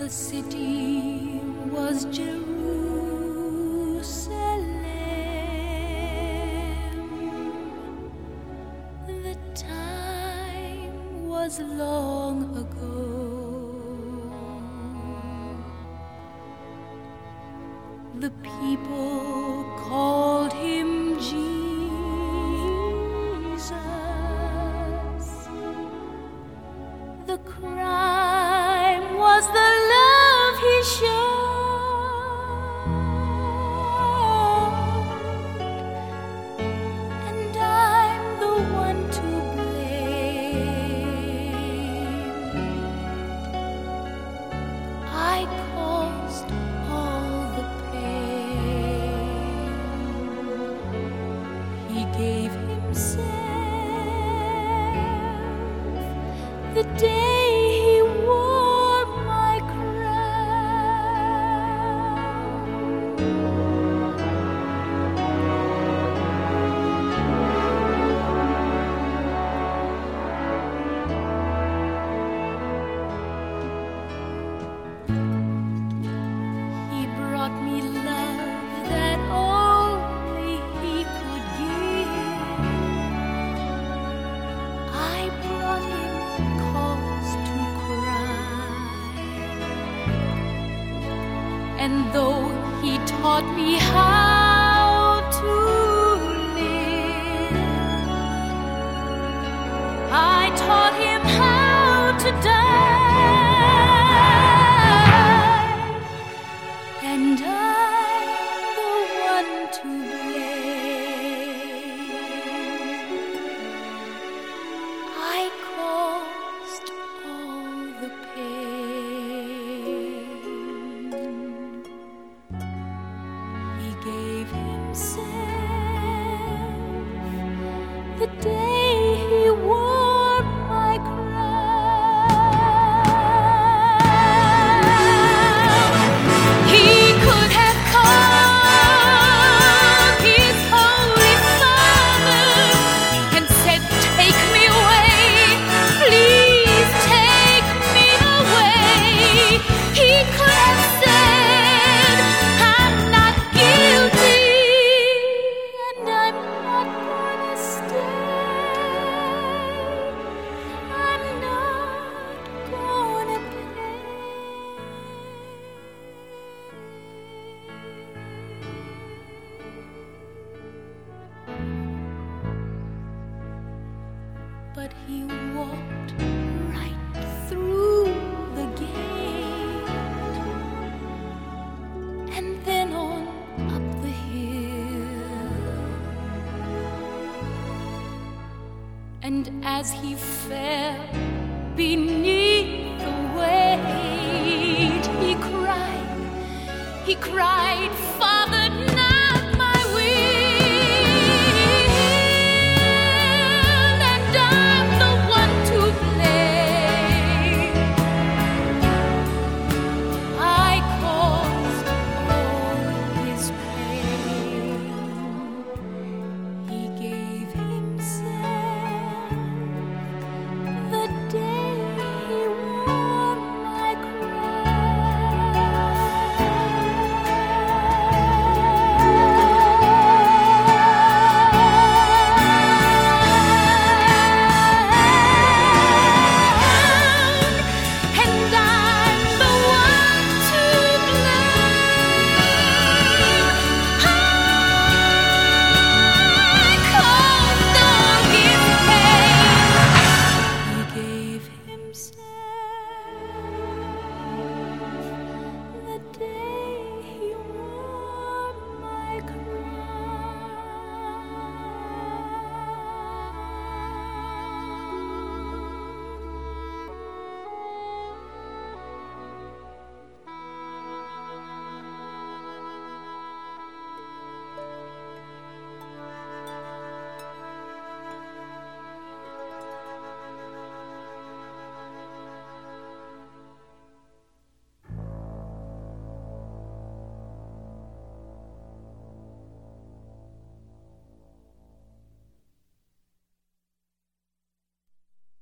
The city was Jerusalem. The time was long ago. The people called him Jesus. The crime was the love he showed, and I'm the one to blame. I caused all the pain. He gave himself the day he wore my crown. He brought me love that only he could give. I brought him cause to cry, and though he taught me how to live, I taught him how to die, and I'm the one to blame. I caused all the pain. He gave himself the day he wore my crown. He could have called his Holy Father and said, "Take me away, please take me away." He could have said, "I'm not guilty, and I'm not gonna stay. I'm not gonna pay." But he walked right through the gate, and then on up the hill. And as he fell beneath the weight, he cried,